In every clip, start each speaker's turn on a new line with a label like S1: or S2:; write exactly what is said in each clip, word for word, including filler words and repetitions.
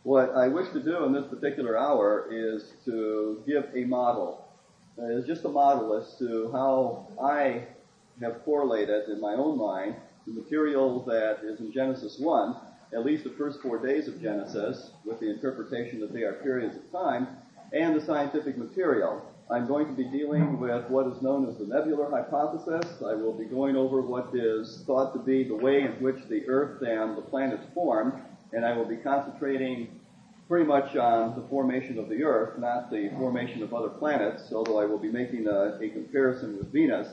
S1: what I wish to do in this particular hour is to give a model. Uh, it's just a model as to how I have correlated in my own mind the material that is in Genesis one, at least the first four days of Genesis, with the interpretation that they are periods of time, and the scientific material. I'm going to be dealing with what is known as the nebular hypothesis. I will be going over what is thought to be the way in which the Earth and the planets formed, and I will be concentrating pretty much on the formation of the Earth, not the formation of other planets, although I will be making a, a comparison with Venus.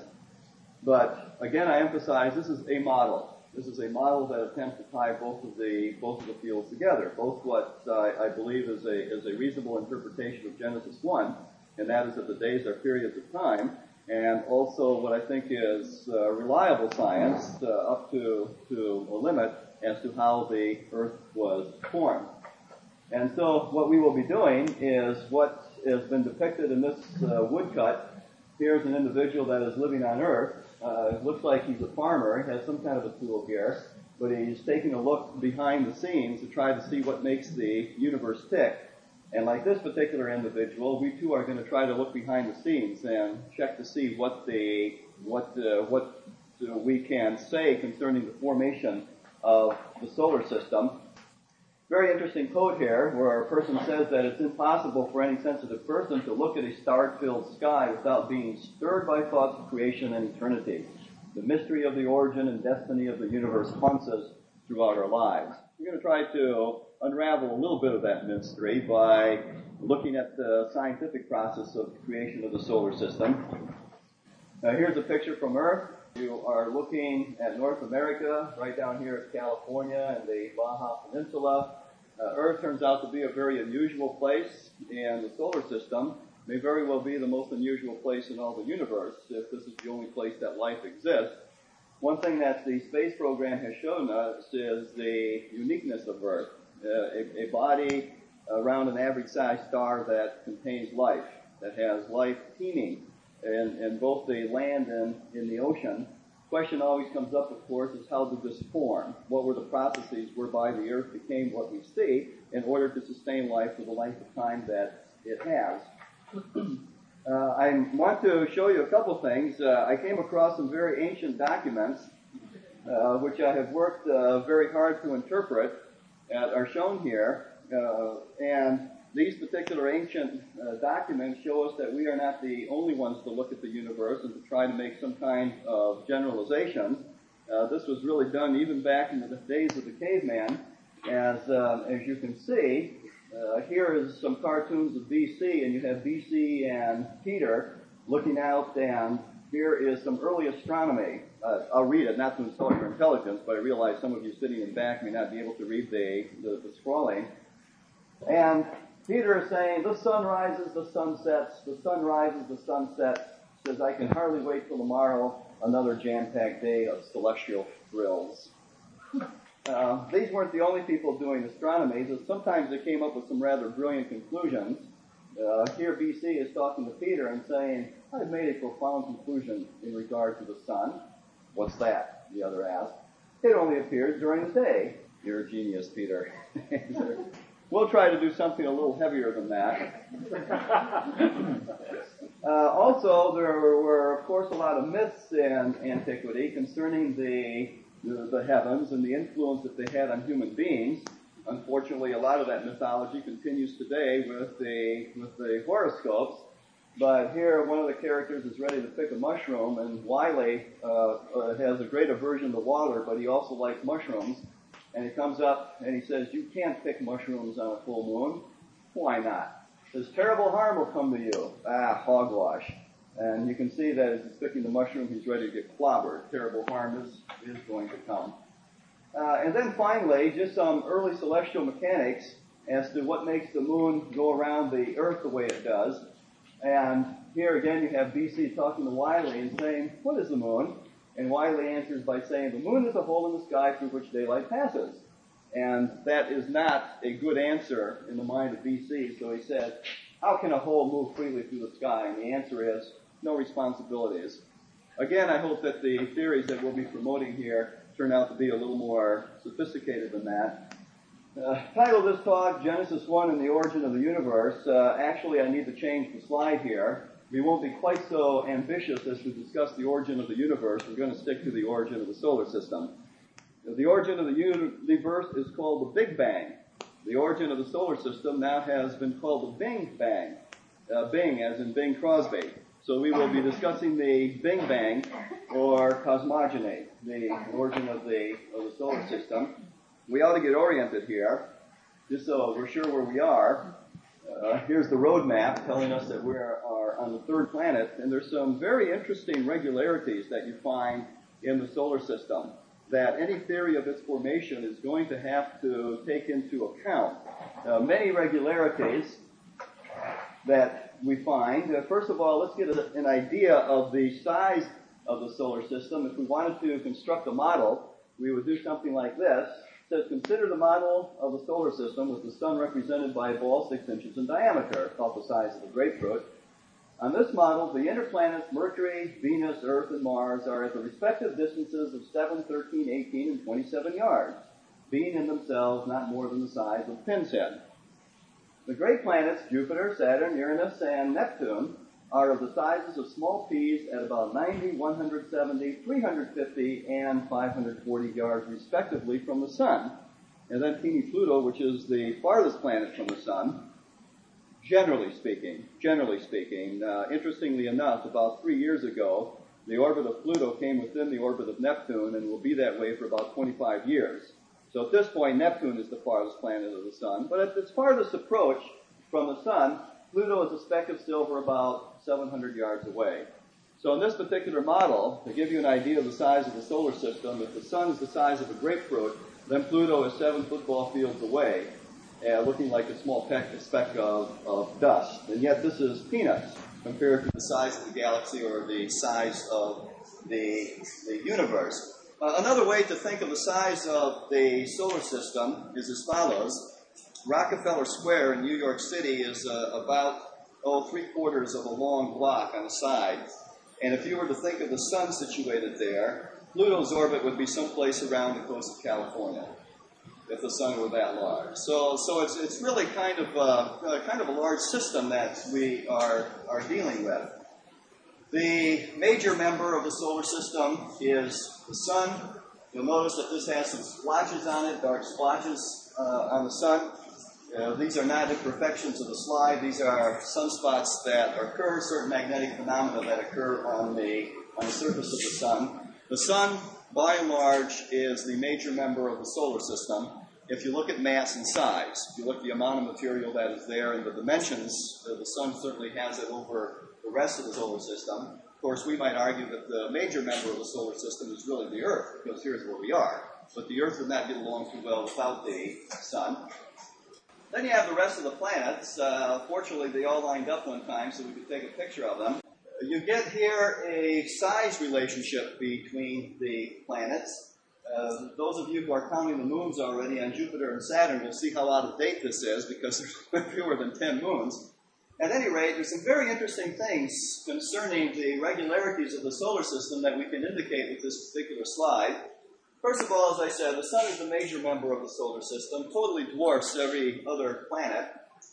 S1: But again, I emphasize this is a model. This is a model that attempts to tie both of the both of the fields together, both what uh, I believe is a is a reasonable interpretation of Genesis one, and that is that the days are periods of time, and also what I think is uh, reliable science uh, up to to a limit as to how the Earth was formed. And so what we will be doing is what has been depicted in this uh, woodcut. Here's an individual that is living on Earth. Uh, it looks like he's a farmer. He has some kind of a tool here, but he's taking a look behind the scenes to try to see what makes the universe tick. And like this particular individual, we too are going to try to look behind the scenes and check to see what the what uh, what uh, we can say concerning the formation of the solar system. Very interesting quote here, where a person says that it's impossible for any sensitive person to look at a star-filled sky without being stirred by thoughts of creation and eternity. The mystery of the origin and destiny of the universe haunts us throughout our lives. We're going to try to unravel a little bit of that mystery by looking at the scientific process of the creation of the solar system. Now, here's a picture from Earth. You are looking at North America, right down here at California and the Baja Peninsula. Uh, Earth turns out to be a very unusual place, and the solar system may very well be the most unusual place in all the universe, if this is the only place that life exists. One thing that the space program has shown us is the uniqueness of Earth, uh, a, a body around an average-sized star that contains life, that has life teeming in, in both the land and in the ocean. The question always comes up, of course, is how did this form? What were the processes whereby the Earth became what we see in order to sustain life for the length of time that it has? uh, I want to show you a couple things. Uh, I came across some very ancient documents, uh, which I have worked uh, very hard to interpret, uh, are shown here, uh, and these particular ancient uh, documents show us that we are not the only ones to look at the universe and to try to make some kind of generalizations. Uh, this was really done even back in the days of the caveman. As, uh, as you can see, uh, here is some cartoons of B C, and you have B C and Peter looking out, and here is some early astronomy. Uh, I'll read it, not to insult your intelligence, but I realize some of you sitting in back may not be able to read the, the, the scrawling. And Peter is saying, the sun rises, the sun sets, the sun rises, the sun sets. Says, I can hardly wait till tomorrow, another jam-packed day of celestial thrills. Uh, these weren't the only people doing astronomy. So sometimes they came up with some rather brilliant conclusions. Uh, here B C is talking to Peter and saying, I've made a profound conclusion in regard to the sun. What's that? The other asked. It only appears during the day. You're a genius, Peter. We'll try to do something a little heavier than that. uh, also, there were, of course, a lot of myths in antiquity concerning the, the the heavens and the influence that they had on human beings. Unfortunately, a lot of that mythology continues today with the with the horoscopes. But here, one of the characters is ready to pick a mushroom, and Wiley uh, uh, has a great aversion to water, but he also likes mushrooms. And he comes up and he says, you can't pick mushrooms on a full moon. Why not? He says, terrible harm will come to you. Ah, hogwash. And you can see that as he's picking the mushroom, he's ready to get clobbered. Terrible harm is, is going to come. Uh, and then finally, just some early celestial mechanics as to what makes the moon go around the Earth the way it does. And here again you have B C talking to Wiley and saying, what is the moon? And Wiley answers by saying, the moon is a hole in the sky through which daylight passes. And that is not a good answer in the mind of B C. So he says, how can a hole move freely through the sky? And the answer is, no responsibilities. Again, I hope that the theories that we'll be promoting here turn out to be a little more sophisticated than that. Uh, title of this talk, Genesis one and the Origin of the Universe. Uh, actually, I need to change the slide here. We won't be quite so ambitious as to discuss the origin of the universe. We're going to stick to the origin of the solar system. The origin of the universe is called the Big Bang. The origin of the solar system now has been called the Bing Bang. Uh, Bing, as in Bing Crosby. So we will be discussing the Bing Bang, or cosmogony, the origin of the, of the solar system. We ought to get oriented here, just so we're sure where we are. Uh, here's the road map telling us that we are on the third planet, and there's some very interesting regularities that you find in the solar system that any theory of its formation is going to have to take into account. Uh, many regularities that we find. Uh, first of all, let's get a, an idea of the size of the solar system. If we wanted to construct a model, we would do something like this. It says, consider the model of the solar system with the sun represented by a ball six inches in diameter, about the size of a grapefruit. On this model, the inner planets Mercury, Venus, Earth, and Mars are at the respective distances of seven, thirteen, eighteen, and twenty-seven yards, being in themselves not more than the size of a pin's head. The great planets, Jupiter, Saturn, Uranus, and Neptune, are of the sizes of small peas at about ninety, one hundred seventy, three hundred fifty, and five hundred forty yards respectively from the Sun. And then teeny Pluto, which is the farthest planet from the Sun, generally speaking, generally speaking, uh, interestingly enough, about three years ago, the orbit of Pluto came within the orbit of Neptune and will be that way for about twenty-five years. So at this point, Neptune is the farthest planet of the Sun. But at its farthest approach from the Sun, Pluto is a speck of silver about seven hundred yards away. So in this particular model, to give you an idea of the size of the solar system, if the Sun is the size of a grapefruit, then Pluto is seven football fields away, uh, looking like a small peck, a speck of, of dust. And yet this is peanuts compared to the size of the galaxy or the size of the, the universe. Uh, another way to think of the size of the solar system is as follows. Rockefeller Square in New York City is uh, about, oh, three quarters of a long block on the side. And if you were to think of the Sun situated there, Pluto's orbit would be someplace around the coast of California, if the Sun were that large. So, so it's it's really kind of uh, uh, kind of a large system that we are are dealing with. The major member of the solar system is the Sun. You'll notice that this has some splotches on it, dark splotches uh, on the Sun. Uh, these are not imperfections of the slide. These are sunspots that occur, certain magnetic phenomena that occur on the on the surface of the Sun. The Sun, by and large, is the major member of the solar system. If you look at mass and size, if you look at the amount of material that is there and the dimensions, uh, the Sun certainly has it over the rest of the solar system. Of course, we might argue that the major member of the solar system is really the Earth, because here's where we are. But the Earth would not get along too well without the Sun. Then you have the rest of the planets. Uh, fortunately, they all lined up one time so we could take a picture of them. You get here a size relationship between the planets. Uh, those of you who are counting the moons already on Jupiter and Saturn will see how out of date this is, because there's fewer than ten moons. At any rate, there's some very interesting things concerning the regularities of the solar system that we can indicate with this particular slide. First of all, as I said, the Sun is the major member of the solar system, totally dwarfs every other planet.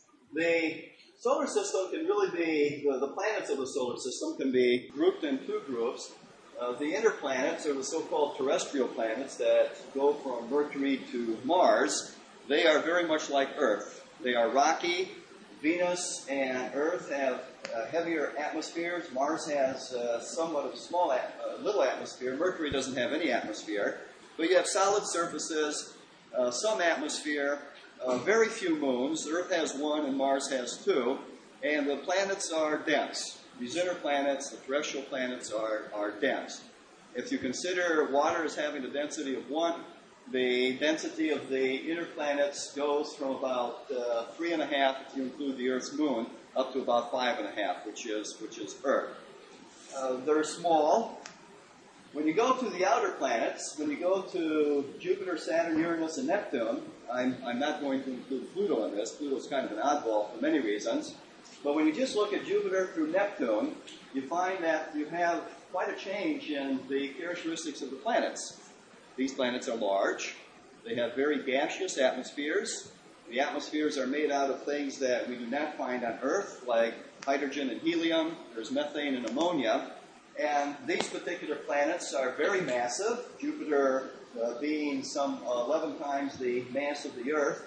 S1: The solar system can really be, the, the planets of the solar system can be grouped in two groups. Uh, the inner planets, or the so-called terrestrial planets that go from Mercury to Mars, they are very much like Earth. They are rocky. Venus and Earth have uh, heavier atmospheres. Mars has uh, somewhat of a small, at, uh, little atmosphere. Mercury doesn't have any atmosphere. But you have solid surfaces, uh, some atmosphere, uh, very few moons. Earth has one and Mars has two. And the planets are dense. These inner planets, the terrestrial planets, are, are dense. If you consider water as having a density of one, the density of the inner planets goes from about uh, three and a half, if you include the Earth's moon, up to about five and a half, which is which is Earth. Uh, they're small. When you go to the outer planets, when you go to Jupiter, Saturn, Uranus, and Neptune, I'm, I'm not going to include Pluto in this. Pluto's kind of an oddball for many reasons. But when you just look at Jupiter through Neptune, you find that you have quite a change in the characteristics of the planets. These planets are large. They have very gaseous atmospheres. The atmospheres are made out of things that we do not find on Earth, like hydrogen and helium. There's methane and ammonia. And these particular planets are very massive, Jupiter uh, being some eleven times the mass of the Earth.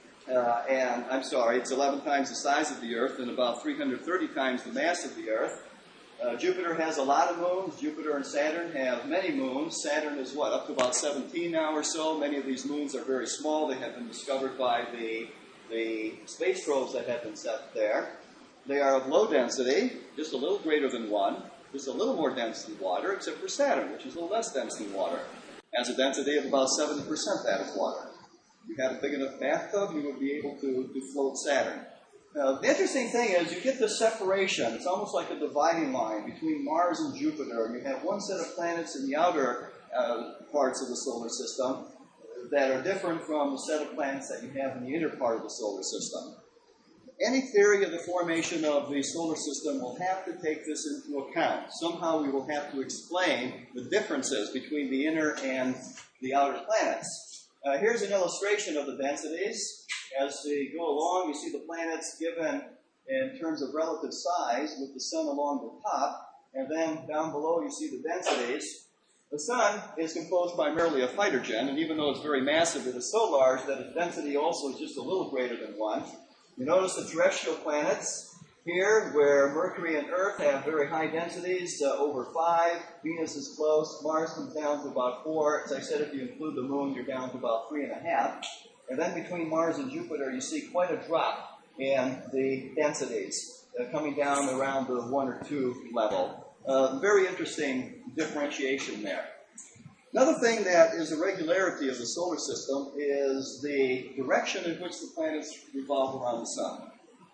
S1: Uh, and I'm sorry, it's eleven times the size of the Earth and about three hundred thirty times the mass of the Earth. Uh, Jupiter has a lot of moons. Jupiter and Saturn have many moons. Saturn is what, up to about seventeen now or so. Many of these moons are very small. They have been discovered by the, the space probes that have been set there. They are of low density, just a little greater than one, just a little more dense than water, except for Saturn, which is a little less dense than water. It has a density of about seventy percent that of water. If you had a big enough bathtub, you would be able to, to float Saturn. Now, the interesting thing is you get this separation. It's almost like a dividing line between Mars and Jupiter. You have one set of planets in the outer uh, parts of the solar system that are different from the set of planets that you have in the inner part of the solar system. Any theory of the formation of the solar system will have to take this into account. Somehow we will have to explain the differences between the inner and the outer planets. Uh, here's an illustration of the densities. As we go along, you see the planets given in terms of relative size with the sun along the top, and then down below you see the densities. The sun is composed primarily of hydrogen, and even though it's very massive, it is so large that its density also is just a little greater than one. You notice the terrestrial planets here, where Mercury and Earth have very high densities, uh, over five. Venus is close. Mars comes down to about four. As I said, if you include the moon, you're down to about three and a half. And then between Mars and Jupiter, you see quite a drop in the densities, uh, coming down around the one or two level. Uh, very interesting differentiation there. Another thing that is a regularity of the solar system is the direction in which the planets revolve around the sun.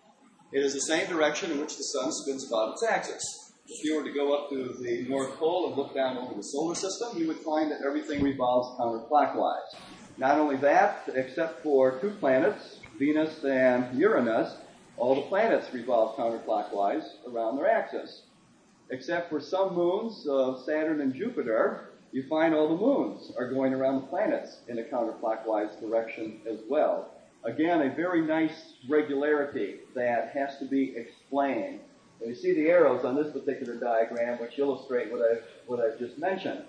S1: It is the same direction in which the sun spins about its axis. If you were to go up to the North Pole and look down over the solar system, you would find that everything revolves counterclockwise. Not only that, except for two planets, Venus and Uranus, all the planets revolve counterclockwise around their axis. Except for some moons of Saturn and Jupiter, you find all the moons are going around the planets in a counterclockwise direction as well. Again, a very nice regularity that has to be explained. You see the arrows on this particular diagram, which illustrate what I've, what I've just mentioned.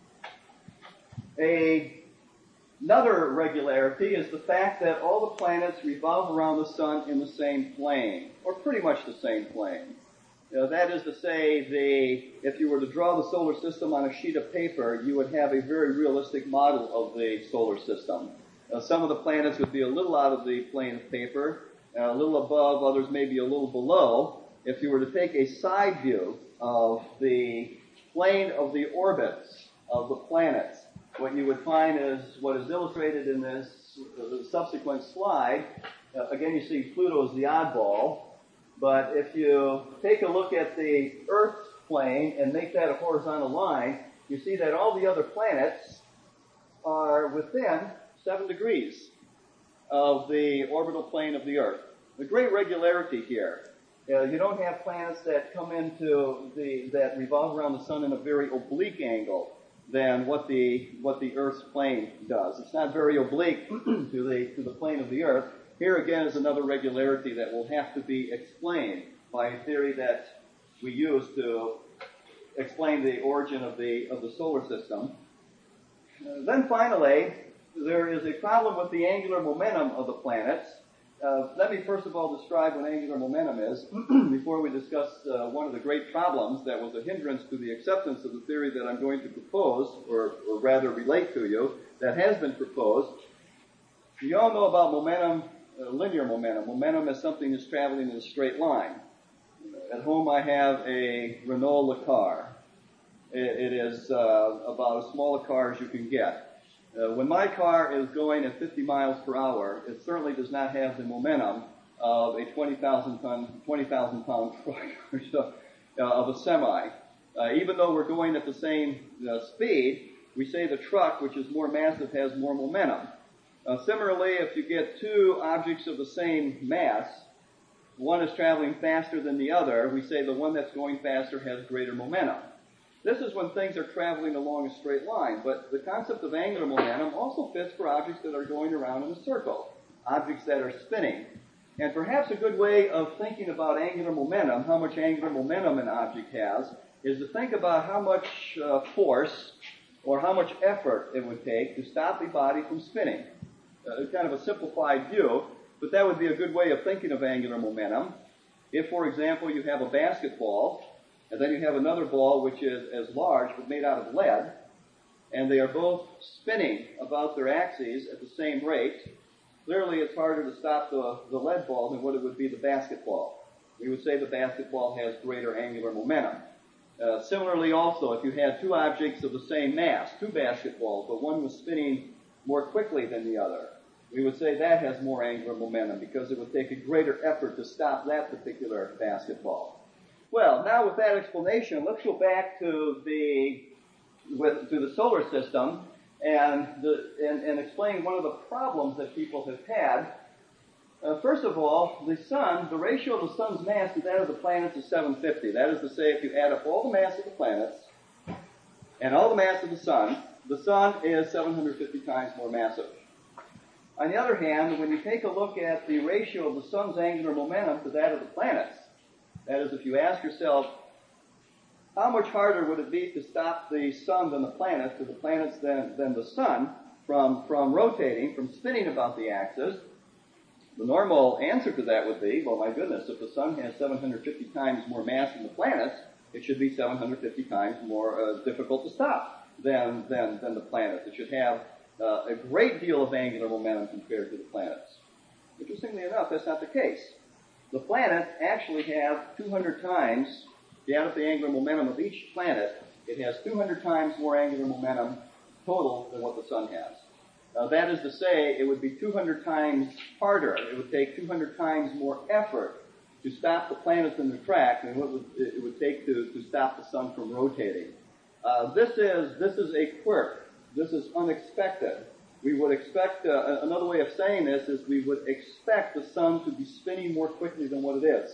S1: A, another regularity is the fact that all the planets revolve around the sun in the same plane, or pretty much the same plane. You know, that is to say, the, if you were to draw the solar system on a sheet of paper, you would have a very realistic model of the solar system. Uh, some of the planets would be a little out of the plane of paper, uh, a little above, others maybe a little below. If you were to take a side view of the plane of the orbits of the planets, what you would find is what is illustrated in this uh, subsequent slide. Uh, again, you see Pluto is the oddball, but if you take a look at the Earth plane and make that a horizontal line, you see that all the other planets are within seven degrees of the orbital plane of the Earth. The great regularity here. Uh, you don't have planets that come into the, that revolve around the sun in a very oblique angle than what the, what the Earth's plane does. It's not very oblique to the, to the plane of the Earth. Here again is another regularity that will have to be explained by a theory that we use to explain the origin of the, of the solar system. Uh, then finally, there is a problem with the angular momentum of the planets. Uh, let me first of all describe what angular momentum is before we discuss uh, one of the great problems that was a hindrance to the acceptance of the theory that I'm going to propose, or, or rather relate to you, that has been proposed. You all know about momentum, uh, linear momentum. Momentum is something that's traveling in a straight line. At home I have a Renault Le Car. It, it is uh, about as small a car as you can get. Uh, when my car is going at fifty miles per hour, it certainly does not have the momentum of a twenty thousand ton, twenty thousand pound truck or so, uh, of a semi. Uh, even though we're going at the same uh, speed, we say the truck, which is more massive, has more momentum. Uh, similarly, if you get two objects of the same mass, one is traveling faster than the other, we say the one that's going faster has greater momentum. This is when things are traveling along a straight line, but the concept of angular momentum also fits for objects that are going around in a circle, objects that are spinning. And perhaps a good way of thinking about angular momentum, how much angular momentum an object has, is to think about how much uh, force or how much effort it would take to stop the body from spinning. Uh, kind of a simplified view, but that would be a good way of thinking of angular momentum. If, for example, you have a basketball, and then you have another ball which is as large but made out of lead, and they are both spinning about their axes at the same rate, clearly it's harder to stop the, the lead ball than what it would be the basketball. We would say the basketball has greater angular momentum. Uh, similarly also, if you had two objects of the same mass, two basketballs, but one was spinning more quickly than the other, we would say that has more angular momentum because it would take a greater effort to stop that particular basketball. Well, now with that explanation, let's go back to the with, to the solar system and, the, and, and explain one of the problems that people have had. Uh, first of all, the sun, the ratio of the sun's mass to that of the planets is seven fifty. That is to say, if you add up all the mass of the planets and all the mass of the sun, the sun is seven hundred fifty times more massive. On the other hand, when you take a look at the ratio of the sun's angular momentum to that of the planets, that is, if you ask yourself, how much harder would it be to stop the sun than the planets, to the planets than, than the sun, from, from rotating, from spinning about the axis, the normal answer to that would be, well, my goodness, if the sun has seven hundred fifty times more mass than the planets, it should be seven hundred fifty times more uh, difficult to stop than, than, than the planets. It should have uh, a great deal of angular momentum compared to the planets. Interestingly enough, that's not the case. The planets actually have two hundred times, if you add up the angular momentum of each planet, it has two hundred times more angular momentum total than what the sun has. Uh, that is to say, it would be two hundred times harder. It would take two hundred times more effort to stop the planets in their track than what it would take to, to stop the sun from rotating. Uh, this is this is a quirk. This is unexpected. We would expect, uh, another way of saying this is we would expect the sun to be spinning more quickly than what it is.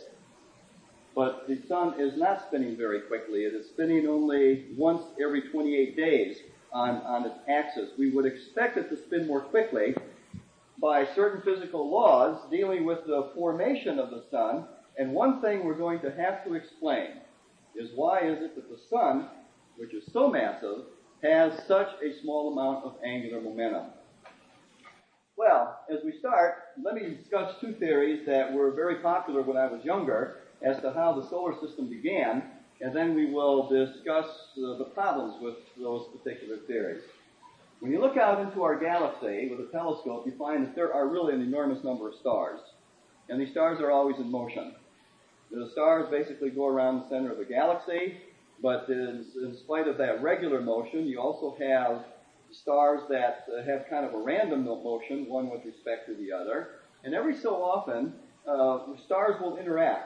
S1: But the sun is not spinning very quickly. It is spinning only once every twenty-eight days on, on its axis. We would expect it to spin more quickly by certain physical laws dealing with the formation of the sun. And one thing we're going to have to explain is why is it that the sun, which is so massive, has such a small amount of angular momentum. Well, as we start, let me discuss two theories that were very popular when I was younger as to how the solar system began, and then we will discuss uh, the problems with those particular theories. When you look out into our galaxy with a telescope, you find that there are really an enormous number of stars, and these stars are always in motion. The stars basically go around the center of the galaxy, but in, in spite of that regular motion, you also have stars that uh, have kind of a random motion, one with respect to the other. And every so often, uh, stars will interact.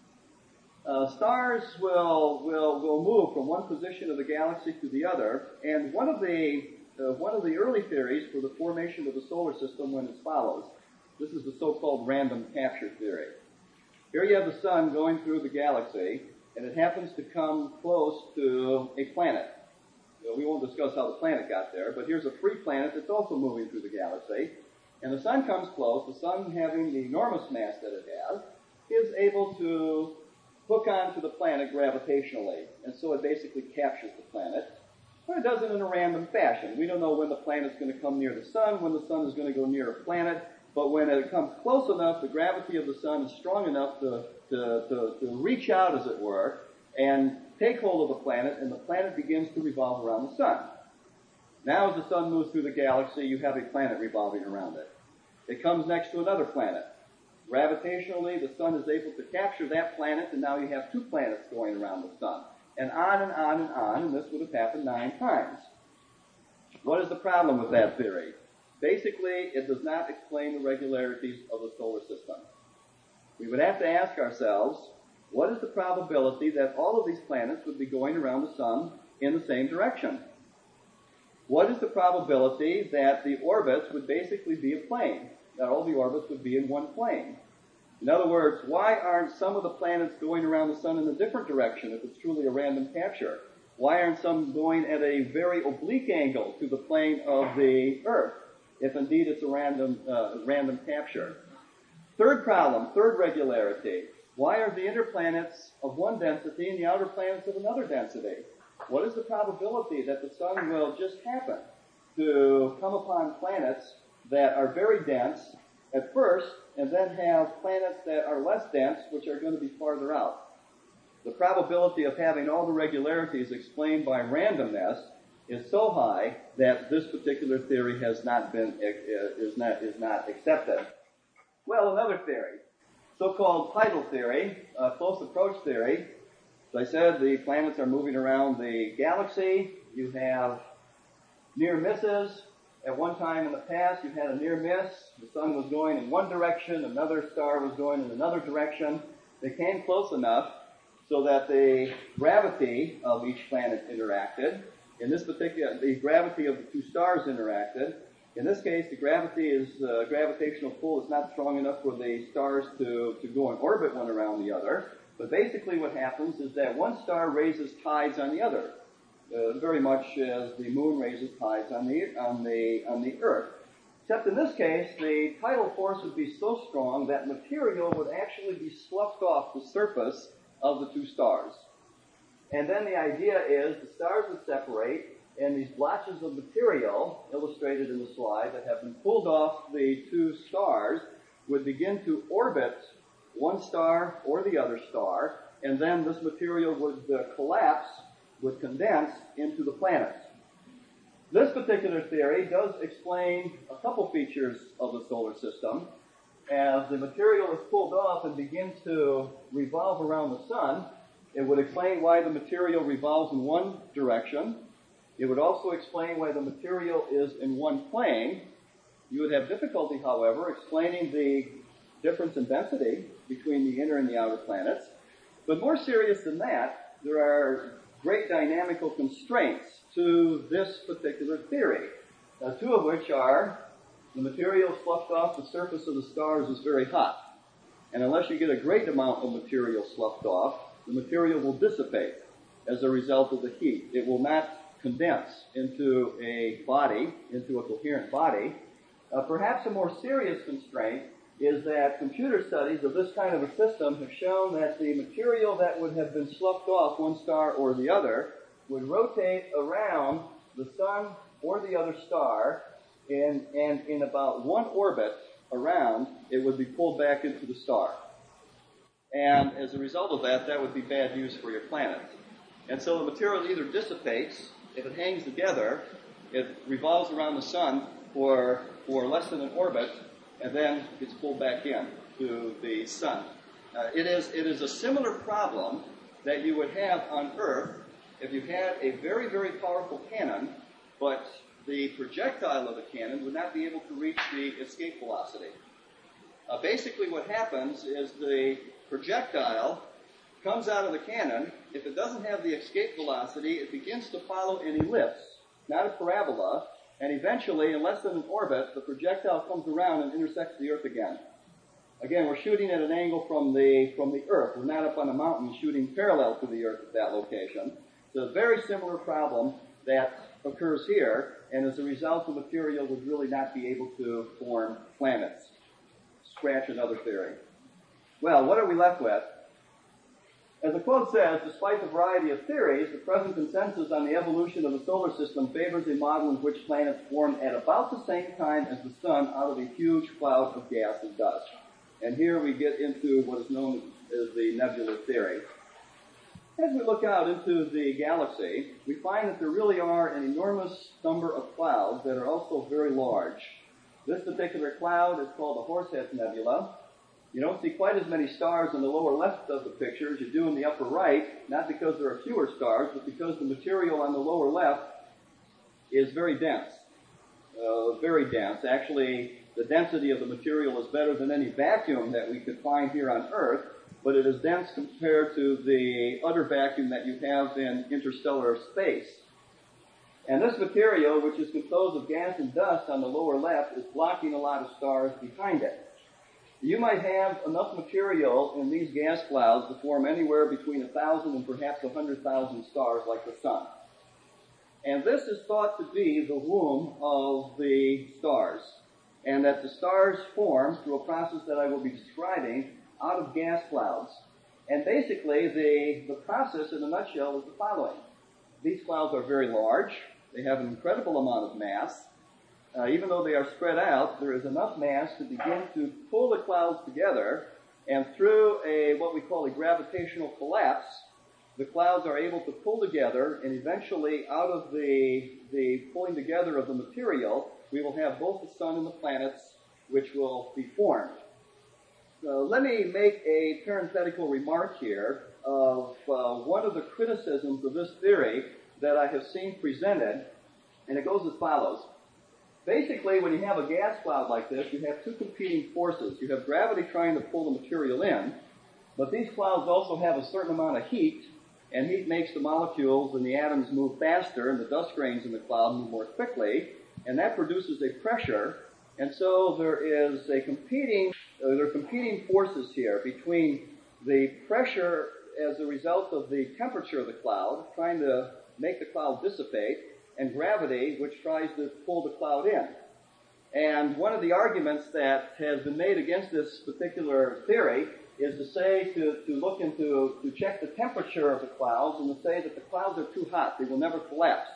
S1: Uh, stars will, will, will move from one position of the galaxy to the other. And one of the, uh, one of the early theories for the formation of the solar system went as follows. This is the so-called random capture theory. Here you have the sun going through the galaxy, and it happens to come close to a planet. We won't discuss how the planet got there, but here's a free planet that's also moving through the galaxy. And the sun comes close. The sun, having the enormous mass that it has, is able to hook onto the planet gravitationally. And so it basically captures the planet. But it does it in a random fashion. We don't know when the planet's going to come near the sun, when the sun is going to go near a planet. But when it comes close enough, the gravity of the sun is strong enough to, to, to, to reach out, as it were, and take hold of the planet, and the planet begins to revolve around the sun. Now as the sun moves through the galaxy, you have a planet revolving around it. It comes next to another planet. Gravitationally, the sun is able to capture that planet, and now you have two planets going around the sun. And on and on and on, and this would have happened nine times. What is the problem with that theory? Basically, it does not explain the regularities of the solar system. We would have to ask ourselves, what is the probability that all of these planets would be going around the sun in the same direction? What is the probability that the orbits would basically be a plane, that all the orbits would be in one plane? In other words, why aren't some of the planets going around the sun in a different direction if it's truly a random capture? Why aren't some going at a very oblique angle to the plane of the Earth, if indeed it's a random, uh, random capture? Third problem, third regularity. Why are the inner planets of one density and the outer planets of another density? What is the probability that the sun will just happen to come upon planets that are very dense at first, and then have planets that are less dense, which are going to be farther out? The probability of having all the regularities explained by randomness is so high that this particular theory has not been is not is not accepted. Well, another theory, so-called tidal theory, uh, close approach theory. As I said, the planets are moving around the galaxy. You have near misses. At one time in the past, you had a near miss. The sun was going in one direction, another star was going in another direction. They came close enough so that the gravity of each planet interacted. In this particular, the gravity of the two stars interacted. In this case, the gravity is, uh, gravitational pull is not strong enough for the stars to, to go in orbit one around the other. But basically what happens is that one star raises tides on the other, uh, very much as the moon raises tides on the, on the, on the Earth. Except in this case, the tidal force would be so strong that material would actually be sloughed off the surface of the two stars. And then the idea is the stars would separate, and these blotches of material, illustrated in the slide, that have been pulled off the two stars, would begin to orbit one star or the other star, and then this material would uh, collapse, would condense into the planets. This particular theory does explain a couple features of the solar system. As the material is pulled off and begins to revolve around the sun, it would explain why the material revolves in one direction. It would also explain why the material is in one plane. You would have difficulty, however, explaining the difference in density between the inner and the outer planets. But more serious than that, there are great dynamical constraints to this particular theory, uh, two of which are the material sloughed off the surface of the stars is very hot. And unless you get a great amount of material sloughed off, the material will dissipate as a result of the heat. It will not condense into a body, into a coherent body. Uh, perhaps a more serious constraint is that computer studies of this kind of a system have shown that the material that would have been sloughed off one star or the other would rotate around the sun or the other star, and, and in about one orbit around, it would be pulled back into the star. And as a result of that, that would be bad news for your planet. And so the material either dissipates. If it hangs together, it revolves around the sun for, for less than an orbit, and then it's pulled back in to the sun. Uh, it is, it is a similar problem that you would have on Earth if you had a very, very powerful cannon, but the projectile of the cannon would not be able to reach the escape velocity. Uh, basically what happens is the projectile comes out of the cannon. If it doesn't have the escape velocity, it begins to follow an ellipse, not a parabola, and eventually, in less than an orbit, the projectile comes around and intersects the Earth again. Again, we're shooting at an angle from the, from the Earth. We're not up on a mountain shooting parallel to the Earth at that location. It's a very similar problem that occurs here, and as a result, the material would really not be able to form planets. Scratch another theory. Well, what are we left with? As the quote says, despite the variety of theories, the present consensus on the evolution of the solar system favors a model in which planets formed at about the same time as the sun out of a huge cloud of gas and dust. And here we get into what is known as the nebular theory. As we look out into the galaxy, we find that there really are an enormous number of clouds that are also very large. This particular cloud is called the Horsehead Nebula. You don't see quite as many stars in the lower left of the picture as you do in the upper right, not because there are fewer stars, but because the material on the lower left is very dense. Uh, very dense. Actually, the density of the material is better than any vacuum that we could find here on Earth, but it is dense compared to the utter vacuum that you have in interstellar space. And this material, which is composed of gas and dust on the lower left, is blocking a lot of stars behind it. you might have enough material in these gas clouds to form anywhere between a thousand and perhaps a hundred thousand stars like the sun. And this is thought to be the womb of the stars, and that the stars form through a process that I will be describing out of gas clouds. And basically, the, the process in a nutshell is the following. These clouds are very large. They have an incredible amount of mass. Uh, even though they are spread out, there is enough mass to begin to pull the clouds together, and through a what we call a gravitational collapse, the clouds are able to pull together, and eventually out of the, the pulling together of the material, we will have both the sun and the planets, which will be formed. So let me make a parenthetical remark here of uh, one of the criticisms of this theory that I have seen presented, and it goes as follows. Basically, when you have a gas cloud like this, you have two competing forces. You have gravity trying to pull the material in, but these clouds also have a certain amount of heat, and heat makes the molecules and the atoms move faster, and the dust grains in the cloud move more quickly, and that produces a pressure. And so there is a competing, uh, there are competing forces here between the pressure as a result of the temperature of the cloud, trying to make the cloud dissipate, and gravity, which tries to pull the cloud in. And one of the arguments that has been made against this particular theory is to say, to, to look into, to check the temperature of the clouds and to say that the clouds are too hot, they will never collapse.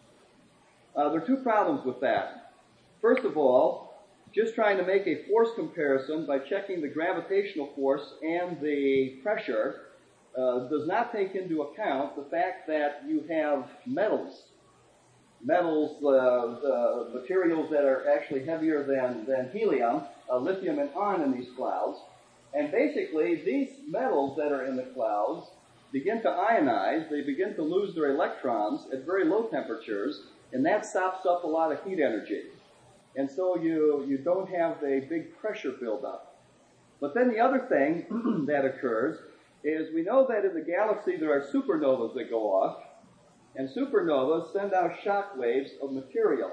S1: Uh, there are two problems with that. First of all, just trying to make a force comparison by checking the gravitational force and the pressure uh, does not take into account the fact that you have metals metals, uh, uh, materials that are actually heavier than, than helium, uh, lithium and iron in these clouds. And basically, these metals that are in the clouds begin to ionize, they begin to lose their electrons at very low temperatures, and that sops up a lot of heat energy. And so you, you don't have a big pressure buildup. But then the other thing that occurs is we know that in the galaxy there are supernovas that go off, and supernovas send out shock waves of material.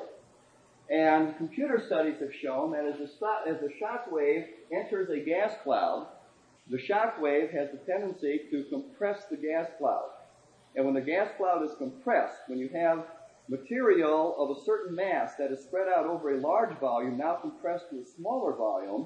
S1: And computer studies have shown that as a, as a shock wave enters a gas cloud, the shock wave has the tendency to compress the gas cloud. And when the gas cloud is compressed, when you have material of a certain mass that is spread out over a large volume, now compressed to a smaller volume,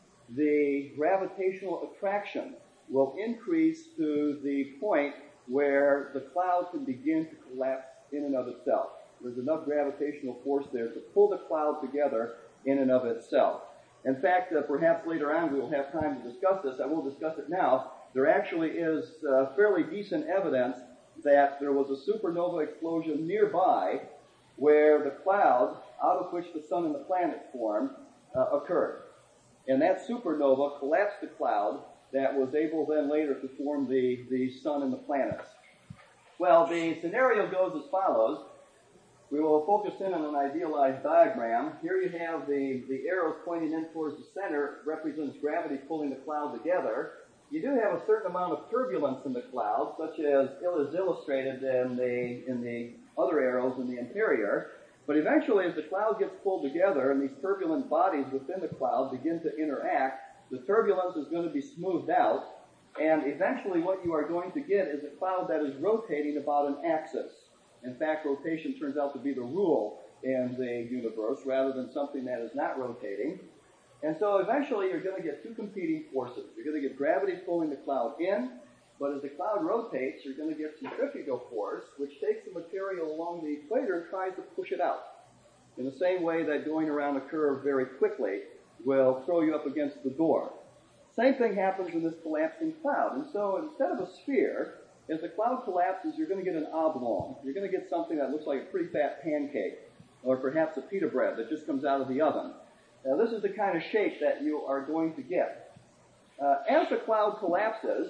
S1: the gravitational attraction will increase to the point where the cloud can begin to collapse in and of itself. There's enough gravitational force there to pull the cloud together in and of itself. In fact, uh, perhaps later on we will have time to discuss this. I won't discuss it now. There actually is uh, fairly decent evidence that there was a supernova explosion nearby where the cloud, out of which the sun and the planet formed, uh, occurred. And that supernova collapsed the cloud that was able then later to form the, the sun and the planets. Well, the scenario goes as follows. We will focus in on an idealized diagram. Here you have the, the arrows pointing in towards the center, represents gravity pulling the cloud together. You do have a certain amount of turbulence in the cloud, such as is illustrated in the, in the other arrows in the interior. But eventually, as the cloud gets pulled together and these turbulent bodies within the cloud begin to interact, the turbulence is going to be smoothed out, and eventually what you are going to get is a cloud that is rotating about an axis. In fact, rotation turns out to be the rule in the universe rather than something that is not rotating. And so eventually you're going to get two competing forces. You're going to get gravity pulling the cloud in, but as the cloud rotates, you're going to get centrifugal force, which takes the material along the equator and tries to push it out. In the same way that going around a curve very quickly will throw you up against the door. Same thing happens in this collapsing cloud. And so instead of a sphere, as the cloud collapses, you're going to get an oblong. You're going to get something that looks like a pretty fat pancake, or perhaps a pita bread that just comes out of the oven. Now, this is the kind of shape that you are going to get. Uh, as the cloud collapses,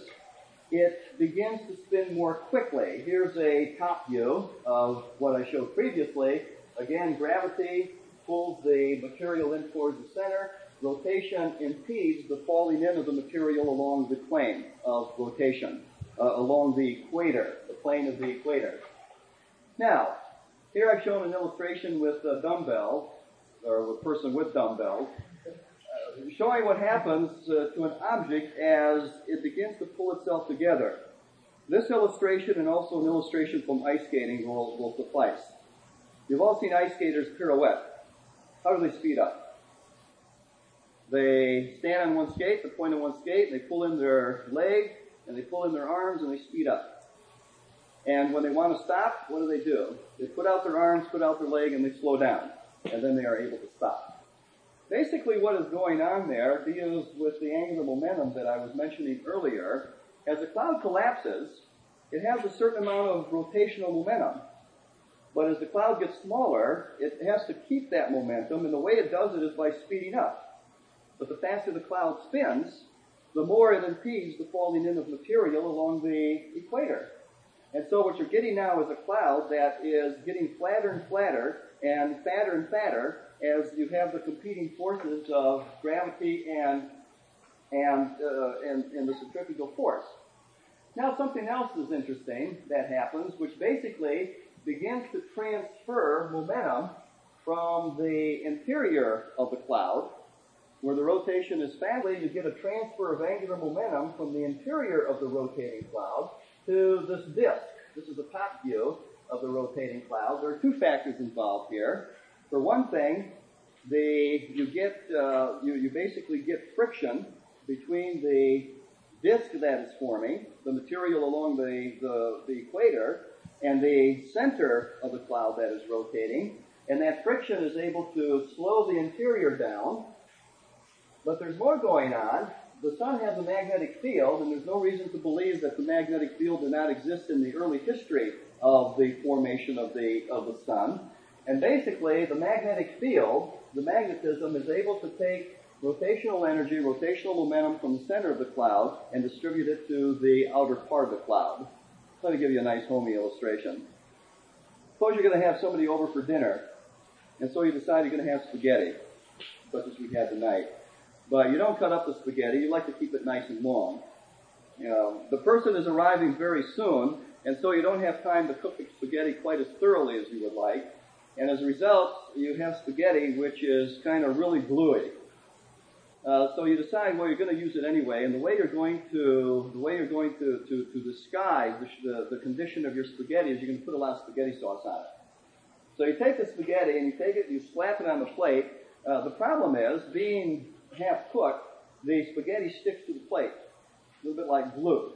S1: it begins to spin more quickly. Here's a top view of what I showed previously. Again, gravity pulls the material in towards the center. Rotation impedes the falling in of the material along the plane of rotation, uh, along the equator, the plane of the equator. Now, here I've shown an illustration with uh, dumbbells, or a person with dumbbells. Uh, showing what happens uh, to an object as it begins to pull itself together. This illustration and also an illustration from ice skating will, will suffice. You've all seen ice skaters pirouette. How do they speed up? They stand on one skate, they point on one skate, they pull in their leg, and they pull in their arms, and they speed up. And when they want to stop, what do they do? They put out their arms, put out their leg, and they slow down. And then they are able to stop. Basically what is going on there deals with the angular momentum that I was mentioning earlier. As the cloud collapses, it has a certain amount of rotational momentum. But as the cloud gets smaller, it has to keep that momentum, and the way it does it is by speeding up. But the faster the cloud spins, the more it impedes the falling in of material along the equator. And so what you're getting now is a cloud that is getting flatter and flatter and fatter and fatter as you have the competing forces of gravity and and, uh, and, and the centrifugal force. Now something else is interesting that happens, which basically begins to transfer momentum from the interior of the cloud, where the rotation is fast. You get a transfer of angular momentum from the interior of the rotating cloud to this disk. This is the top view of the rotating cloud. There are two factors involved here. For one thing, the, you get uh, you, you basically get friction between the disk that is forming, the material along the, the, the equator, and the center of the cloud that is rotating. And that friction is able to slow the interior down. But there's more going on. The sun has a magnetic field, and there's no reason to believe that the magnetic field did not exist in the early history of the formation of the, of the sun. And basically, the magnetic field, the magnetism, is able to take rotational energy, rotational momentum from the center of the cloud and distribute it to the outer part of the cloud. Let me give you a nice homey illustration. Suppose you're going to have somebody over for dinner, and so you decide you're going to have spaghetti, such as we had tonight. But you don't cut up the spaghetti. You like to keep it nice and long. You know, the person is arriving very soon, and so you don't have time to cook the spaghetti quite as thoroughly as you would like. And as a result, you have spaghetti which is kind of really gluey. Uh, so you decide, well, you're going to use it anyway, and the way you're going to the way you're going to, to, to disguise the, the, the condition of your spaghetti is you're going to put a lot of spaghetti sauce on it. So you take the spaghetti and you take it, you slap it on the plate. Uh, the problem is, being half cooked, the spaghetti sticks to the plate, a little bit like glue.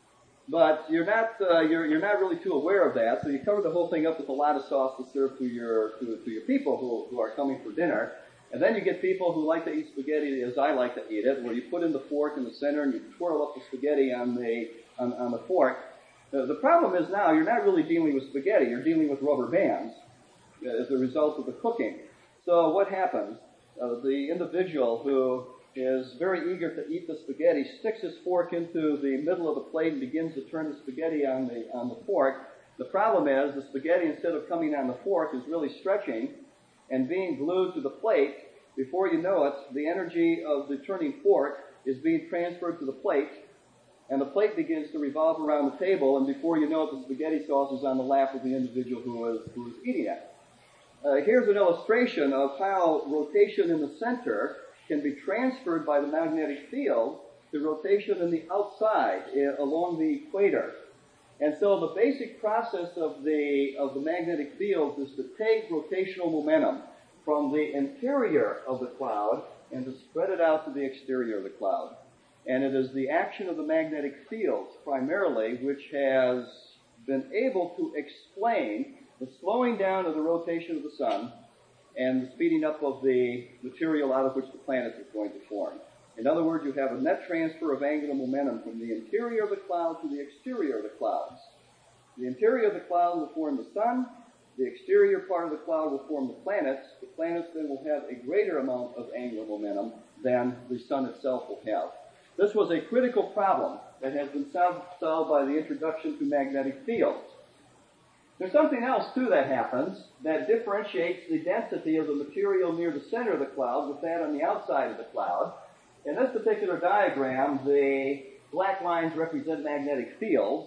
S1: But you're not uh, you're you're not really too aware of that, so you cover the whole thing up with a lot of sauce to serve to your to, to your people who who are coming for dinner. And then you get people who like to eat spaghetti as I like to eat it, where you put in the fork in the center and you twirl up the spaghetti on the on, on the fork. The, the problem is now you're not really dealing with spaghetti, you're dealing with rubber bands as a result of the cooking. So what happens? Uh, the individual who is very eager to eat the spaghetti sticks his fork into the middle of the plate and begins to turn the spaghetti on the on the fork. The problem is the spaghetti, instead of coming on the fork, is really stretching and being glued to the plate. Before you know it, the energy of the turning fork is being transferred to the plate, and the plate begins to revolve around the table, and before you know it, the spaghetti sauce is on the lap of the individual who is, who is eating it. Uh, here's an illustration of how rotation in the center can be transferred by the magnetic field to rotation in the outside, uh, along the equator. And so the basic process of the of the magnetic field is to take rotational momentum from the interior of the cloud and to spread it out to the exterior of the cloud. And it is the action of the magnetic field primarily which has been able to explain the slowing down of the rotation of the sun and the speeding up of the material out of which the planet is going to form. In other words, you have a net transfer of angular momentum from the interior of the cloud to the exterior of the clouds. The interior of the cloud will form the sun. The exterior part of the cloud will form the planets. The planets then will have a greater amount of angular momentum than the sun itself will have. This was a critical problem that has been solved by the introduction to magnetic fields. There's something else, too, that happens that differentiates the density of the material near the center of the cloud with that on the outside of the cloud. In this particular diagram, the black lines represent magnetic fields.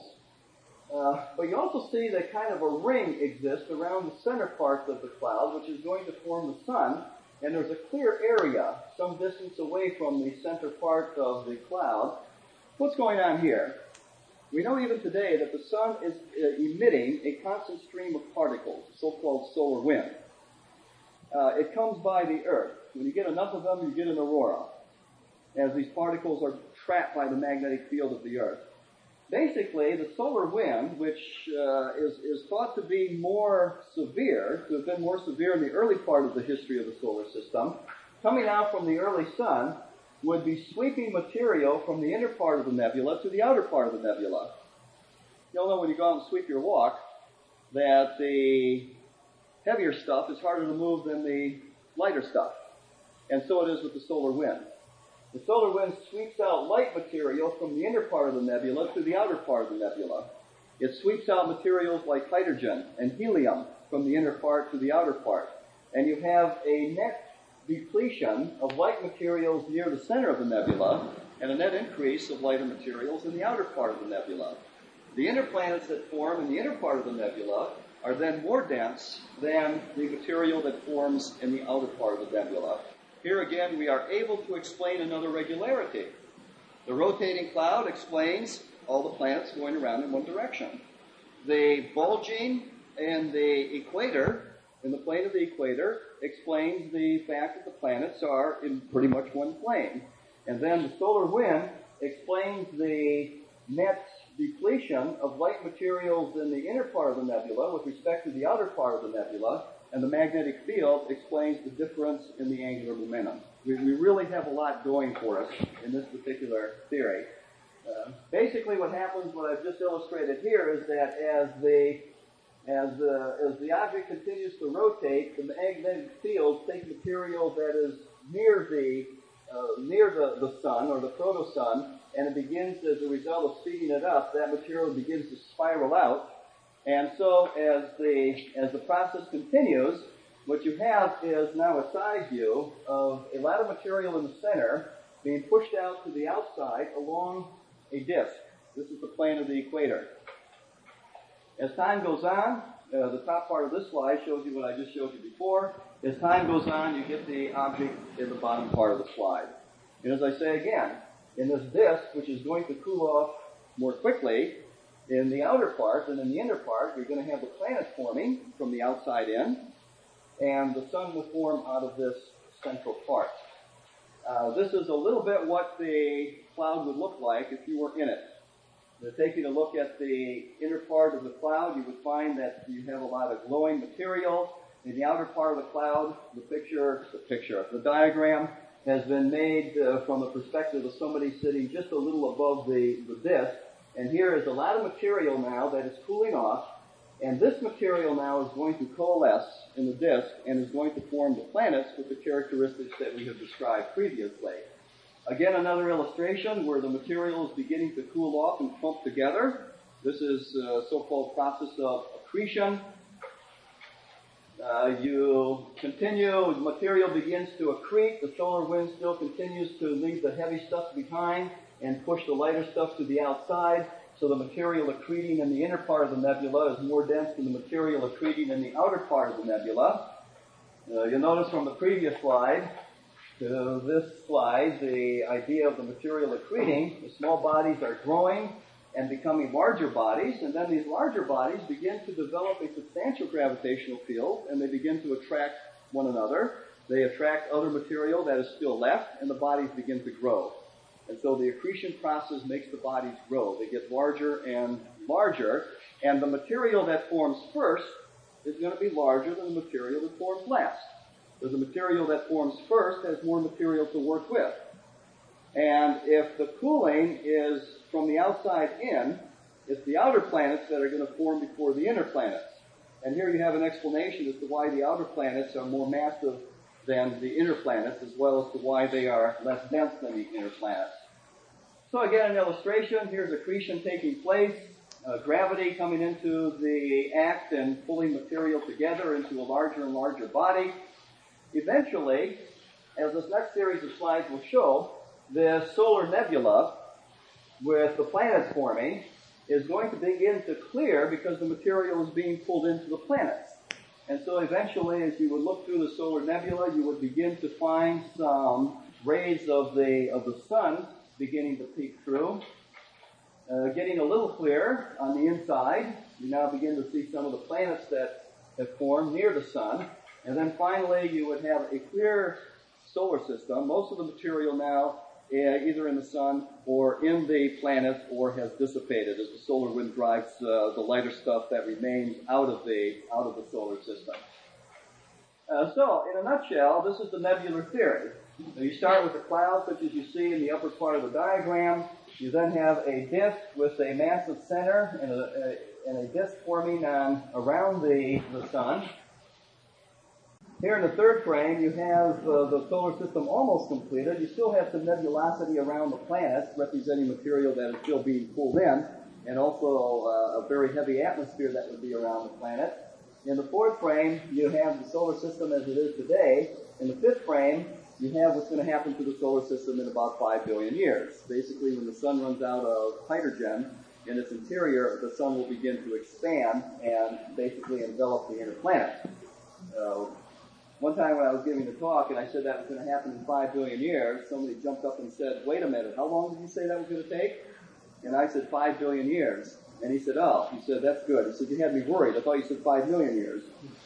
S1: Uh, but you also see that kind of a ring exists around the center part of the cloud, which is going to form the sun. and there's a clear area some distance away from the center part of the cloud, what's going on here? We know even today that the sun is uh, emitting a constant stream of particles, so-called solar wind. Uh, it comes by the Earth. When you get enough of them, you get an aurora, as these particles are trapped by the magnetic field of the Earth. Basically, the solar wind, which uh, is, is thought to be more severe, to have been more severe in the early part of the history of the solar system, coming out from the early sun, would be sweeping material from the inner part of the nebula to the outer part of the nebula. You'll know when you go out and sweep your walk that the heavier stuff is harder to move than the lighter stuff. And so it is with the solar wind. The solar wind sweeps out light material from the inner part of the nebula to the outer part of the nebula. It sweeps out materials like hydrogen and helium from the inner part to the outer part. And you have a net depletion of light materials near the center of the nebula and a net increase of lighter materials in the outer part of the nebula. The inner planets that form in the inner part of the nebula are then more dense than the material that forms in the outer part of the nebula. Here again, we are able to explain another regularity. The rotating cloud explains all the planets going around in one direction. The bulging in the equator, in the plane of the equator, explains the fact that the planets are in pretty much one plane. And then the solar wind explains the net depletion of light materials in the inner part of the nebula with respect to the outer part of the nebula, and the magnetic field explains the difference in the angular momentum. We, we really have a lot going for us in this particular theory. Uh, basically what happens, what I've just illustrated here, is that as the As the, as the object continues to rotate, the magnetic field takes material that is near the uh, near the, the sun or the protosun, and it begins, as a result of speeding it up, that material begins to spiral out. And so, as the as the process continues, what you have is now a side view of a lot of material in the center being pushed out to the outside along a disk. This is the plane of the equator. As time goes on, uh, the top part of this slide shows you what I just showed you before. As time goes on, you get the object in the bottom part of the slide. And as I say again, in this disk, which is going to cool off more quickly, in the outer part than in the inner part, you're going to have the planets forming from the outside in, and the sun will form out of this central part. Uh, this is a little bit what the cloud would look like if you were in it. To take you to look at the inner part of the cloud, you would find that you have a lot of glowing material. In the outer part of the cloud, the picture, the picture, the diagram has been made uh, from the perspective of somebody sitting just a little above the, the disk. And here is a lot of material now that is cooling off. And this material now is going to coalesce in the disk and is going to form the planets with the characteristics that we have described previously. Again, another illustration where the material is beginning to cool off and clump together. This is a so-called process of accretion. Uh, you continue, the material begins to accrete. The solar wind still continues to leave the heavy stuff behind and push the lighter stuff to the outside. So the material accreting in the inner part of the nebula is more dense than the material accreting in the outer part of the nebula. Uh, you'll notice from the previous slide to this slide, the idea of the material accreting, the small bodies are growing and becoming larger bodies, and then these larger bodies begin to develop a substantial gravitational field, and they begin to attract one another. They attract other material that is still left, and the bodies begin to grow. And so the accretion process makes the bodies grow. They get larger and larger, and the material that forms first is going to be larger than the material that forms last. Because the material that forms first has more material to work with. And if the cooling is from the outside in, it's the outer planets that are going to form before the inner planets. And here you have an explanation as to why the outer planets are more massive than the inner planets, as well as to why they are less dense than the inner planets. So again, an illustration. Here's accretion taking place. Uh, gravity coming into the act and pulling material together into a larger and larger body. Eventually, as this next series of slides will show, the solar nebula with the planets forming is going to begin to clear because the material is being pulled into the planets. And so eventually, as you would look through the solar nebula, you would begin to find some rays of the, of the sun beginning to peek through. Uh, getting a little clearer on the inside, you now begin to see some of the planets that have formed near the sun. And then finally, you would have a clear solar system. Most of the material now uh, either in the sun or in the planet or has dissipated as the solar wind drives uh, the lighter stuff that remains out of the, out of the solar system. Uh, so, in a nutshell, this is the nebular theory. Now, you start with the clouds, such as you see in the upper part of the diagram. You then have a disk with a massive center and a, a, and a disk forming on, around the, the sun. Here in the third frame, you have uh, the solar system almost completed. You still have some nebulosity around the planets, representing material that is still being pulled in, and also uh, a very heavy atmosphere that would be around the planet. In the fourth frame, you have the solar system as it is today. In the fifth frame, you have what's going to happen to the solar system in about five billion years. Basically, when the sun runs out of hydrogen in its interior, the sun will begin to expand and basically envelop the inner planet. Uh, one time when I was giving the talk and I said that was going to happen in five billion years, somebody jumped up and said, wait a minute, how long did you say that was going to take? And I said five billion years. And he said, oh, he said, that's good. He said, you had me worried. I thought you said five million years.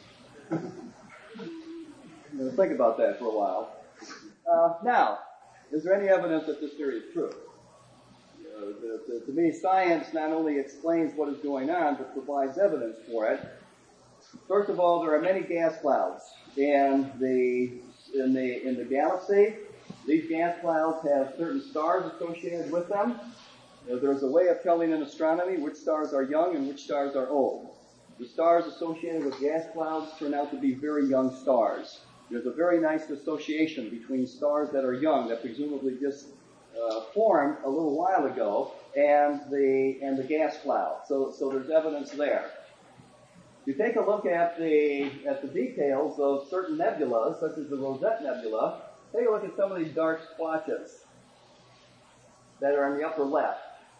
S1: I'm going to think about that for a while. Uh, now, is there any evidence that this theory is true? Uh, the, the, to me, science not only explains what is going on, but provides evidence for it. First of all, there are many gas clouds in the in the in the galaxy. These gas clouds have certain stars associated with them. Uh, there's a way of telling in astronomy which stars are young and which stars are old. The stars associated with gas clouds turn out to be very young stars. There's a very nice association between stars that are young, that presumably just uh, formed a little while ago, and the and the gas cloud. So so there's evidence there. If you take a look at the at the details of certain nebulas, such as the Rosette Nebula, take a look at some of these dark splotches that are in the upper left.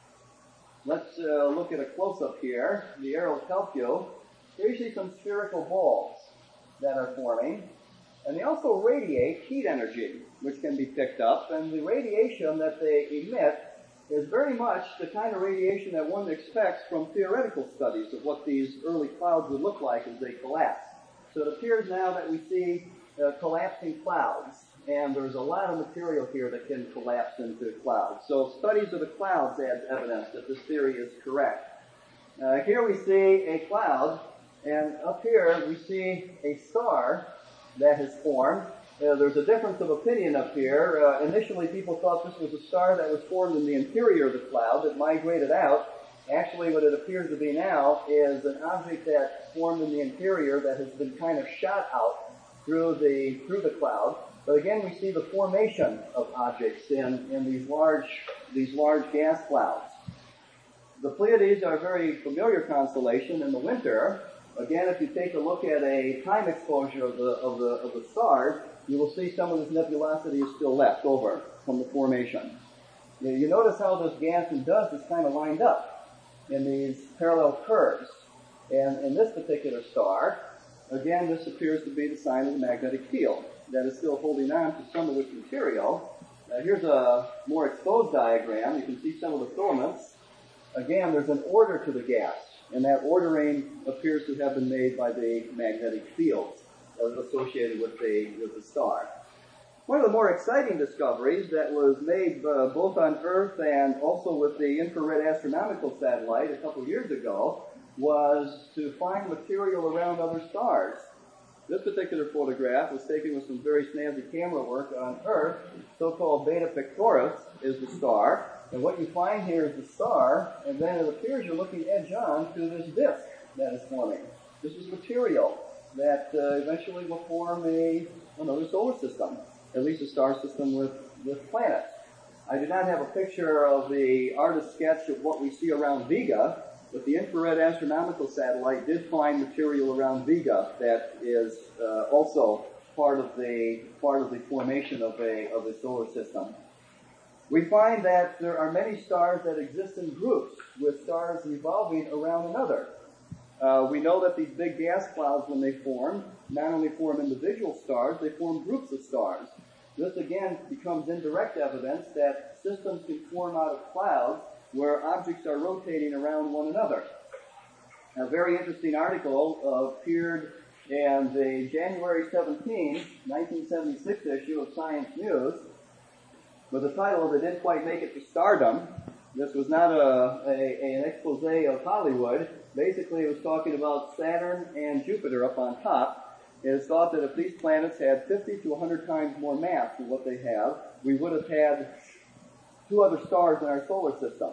S1: Let's uh, look at a close-up here. The arrows help you. Here you see some spherical balls that are forming. And they also radiate heat energy, which can be picked up. And the radiation that they emit is very much the kind of radiation that one expects from theoretical studies of what these early clouds would look like as they collapse. So it appears now that we see uh, collapsing clouds. And there's a lot of material here that can collapse into clouds. So studies of the clouds add evidence that this theory is correct. Uh, here we see a cloud, and up here we see a star that has formed. Uh, there's a difference of opinion up here. Uh, initially, people thought this was a star that was formed in the interior of the cloud that migrated out. Actually, what it appears to be now is an object that formed in the interior that has been kind of shot out through the through the cloud. But again, we see the formation of objects in, in these large these large gas clouds. The Pleiades are a very familiar constellation in the winter. Again, if you take a look at a time exposure of the of the of the stars, you will see some of this nebulosity is still left over from the formation. You, you notice how this gas and dust is kind of lined up in these parallel curves. And in this particular star, again, this appears to be the sign of the magnetic field that is still holding on to some of this material. Uh, here's a more exposed diagram. You can see some of the filaments. Again, there's an order to the gas. And that ordering appears to have been made by the magnetic field associated with the, with the star. One of the more exciting discoveries that was made uh, both on Earth and also with the infrared astronomical satellite a couple years ago was to find material around other stars. This particular photograph was taken with some very snazzy camera work on Earth. So-called Beta Pictoris is the star. And what you find here is the star, and then it appears you're looking edge-on to this disk that is forming. This is material that uh, eventually will form a, another solar system, at least a star system with, with planets. I do not have a picture of the artist's sketch of what we see around Vega, but the infrared astronomical satellite did find material around Vega that is uh, also part of the part of the formation of a of a solar system. We find that there are many stars that exist in groups, with stars revolving around another. Uh, we know that these big gas clouds, when they form, not only form individual stars, they form groups of stars. This, again, becomes indirect evidence that systems can form out of clouds where objects are rotating around one another. A very interesting article uh, appeared in the January seventeenth, nineteen seventy-six issue of Science News with the title, "They Didn't Quite Make It to Stardom." This was not a, a, an expose of Hollywood. Basically, it was talking about Saturn and Jupiter up on top. It is thought that if these planets had fifty to one hundred times more mass than what they have, we would have had two other stars in our solar system.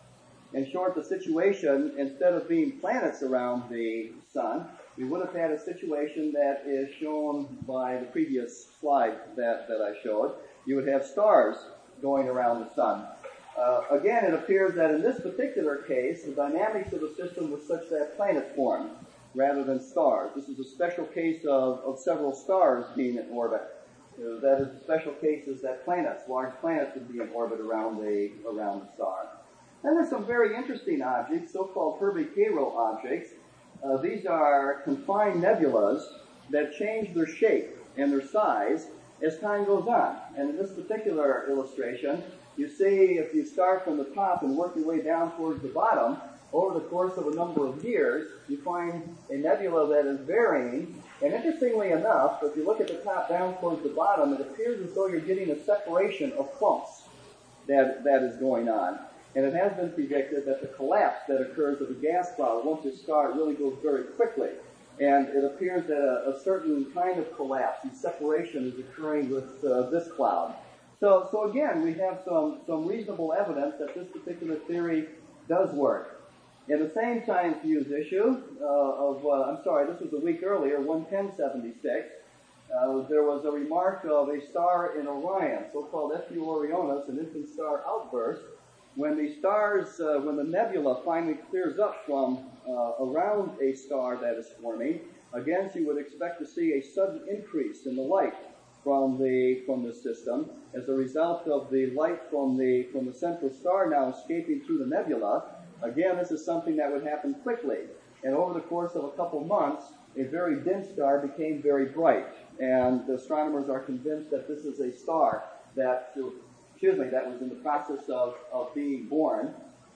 S1: In short, the situation, instead of being planets around the sun, we would have had a situation that is shown by the previous slide that, that I showed. You would have stars going around the sun. Uh, again, it appears that in this particular case, the dynamics of the system was such that planets formed rather than stars. This is a special case of, of several stars being in orbit. Uh, that is, the special case is that planets, large planets, would be in orbit around the, around the star. Then there's some very interesting objects, so-called Herbig-Haro objects. Uh, these are confined nebulas that change their shape and their size as time goes on. And in this particular illustration, you see if you start from the top and work your way down towards the bottom, over the course of a number of years, you find a nebula that is varying. And interestingly enough, if you look at the top down towards the bottom, it appears as though you're getting a separation of clumps that, that is going on. And it has been predicted that the collapse that occurs of a gas cloud once it starts really goes very quickly. And it appears that a, a certain kind of collapse and separation is occurring with uh, this cloud. So, so again, we have some, some reasonable evidence that this particular theory does work. In the same Science News issue uh, of, uh, I'm sorry, this was a week earlier, one ten seventy-six, uh, there was a remark of a star in Orion, so-called F U Orionis, an infant star outburst. When the stars, uh, when the nebula finally clears up from uh, around a star that is forming, again, you would expect to see a sudden increase in the light from the from the system as a result of the light from the from the central star now escaping through the nebula. Again, this is something that would happen quickly, and over the course of a couple months, a very dim star became very bright, and the astronomers are convinced that this is a star that. Excuse me, that was in the process of, of being born.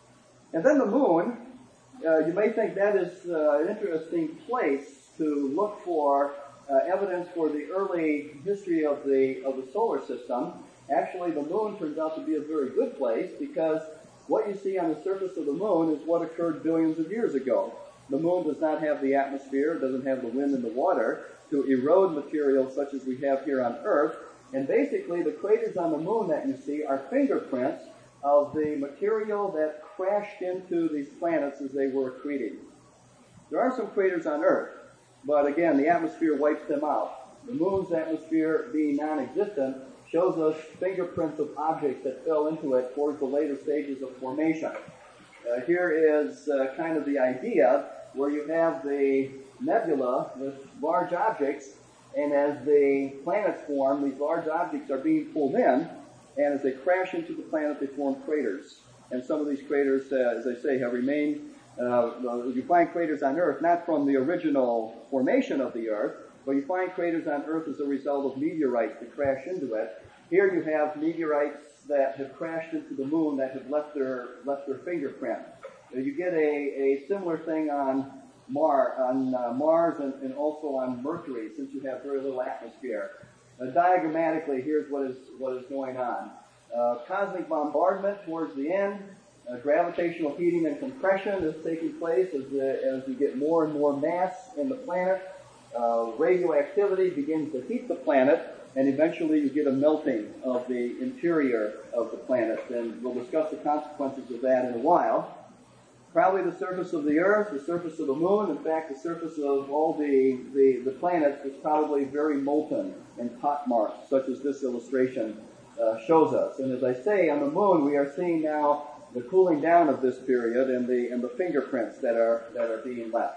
S1: And then the moon, uh, you may think that is uh, an interesting place to look for uh, evidence for the early history of the, of the solar system. Actually, the moon turns out to be a very good place because what you see on the surface of the moon is what occurred billions of years ago. The moon does not have the atmosphere, doesn't have the wind and the water to erode material such as we have here on Earth. And basically, the craters on the moon that you see are fingerprints of the material that crashed into these planets as they were accreting. There are some craters on Earth, but again, the atmosphere wipes them out. The moon's atmosphere being non-existent shows us fingerprints of objects that fell into it towards the later stages of formation. Uh, here is uh, kind of the idea where you have the nebula with large objects. And as the planets form, these large objects are being pulled in, and as they crash into the planet, they form craters. And some of these craters, uh, as I say, have remained, uh, you find craters on Earth, not from the original formation of the Earth, but you find craters on Earth as a result of meteorites that crash into it. Here you have meteorites that have crashed into the moon that have left their, left their fingerprint. Uh, you get a, a similar thing on Mar, on uh, Mars and, and also on Mercury, since you have very little atmosphere. Uh, diagrammatically, here's what is what is going on. Uh, cosmic bombardment towards the end, uh, gravitational heating and compression is taking place as, the, as you get more and more mass in the planet. Uh, radioactivity begins to heat the planet, and eventually you get a melting of the interior of the planet. And we'll discuss the consequences of that in a while. Probably the surface of the Earth, the surface of the Moon, in fact, the surface of all the, the, the planets is probably very molten and pockmarked, such as this illustration uh, shows us. And as I say, on the Moon, we are seeing now the cooling down of this period and the, and the fingerprints that are, that are being left.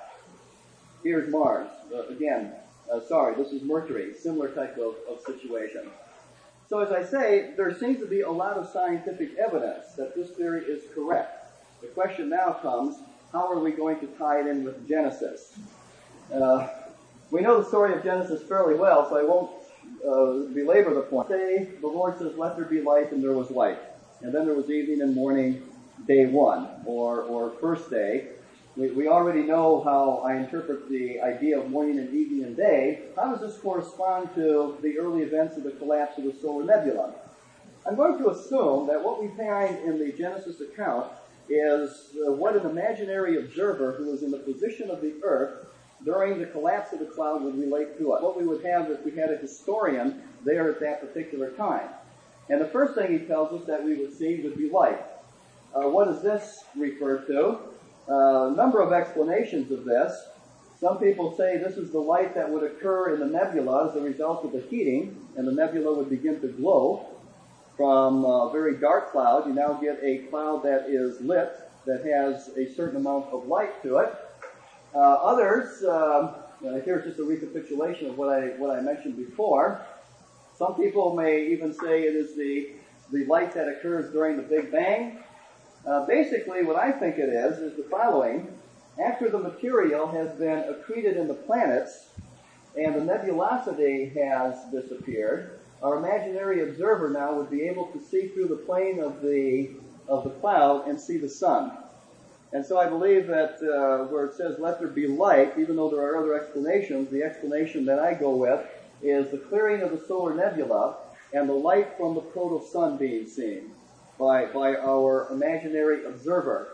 S1: Here's Mars. Uh, again, uh, sorry, this is Mercury, similar type of, of situation. So as I say, there seems to be a lot of scientific evidence that this theory is correct. The question now comes, how are we going to tie it in with Genesis? Uh, we know the story of Genesis fairly well, so I won't uh, belabor the point. Say the Lord says, "Let there be light," and there was light. And then there was evening and morning, day one, or, or first day. We, we already know how I interpret the idea of morning and evening and day. How does this correspond to the early events of the collapse of the solar nebula? I'm going to assume that what we find in the Genesis account is uh, what an imaginary observer who was in the position of the earth during the collapse of the cloud would relate to us. What we would have is we had a historian there at that particular time. And the first thing he tells us that we would see would be light. Uh, what does this refer to? A uh, number of explanations of this. Some people say this is the light that would occur in the nebula as a result of the heating, and the nebula would begin to glow. From a very dark cloud, you now get a cloud that is lit, that has a certain amount of light to it. Uh, others, um, uh, here's just a recapitulation of what I what I mentioned before. Some people may even say it is the, the light that occurs during the Big Bang. Uh, basically, what I think it is, is the following. After the material has been accreted in the planets and the nebulosity has disappeared, our imaginary observer now would be able to see through the plane of the, of the cloud and see the sun. And so I believe that uh, where it says, "Let there be light," even though there are other explanations, the explanation that I go with is the clearing of the solar nebula and the light from the proto-sun being seen by, by our imaginary observer.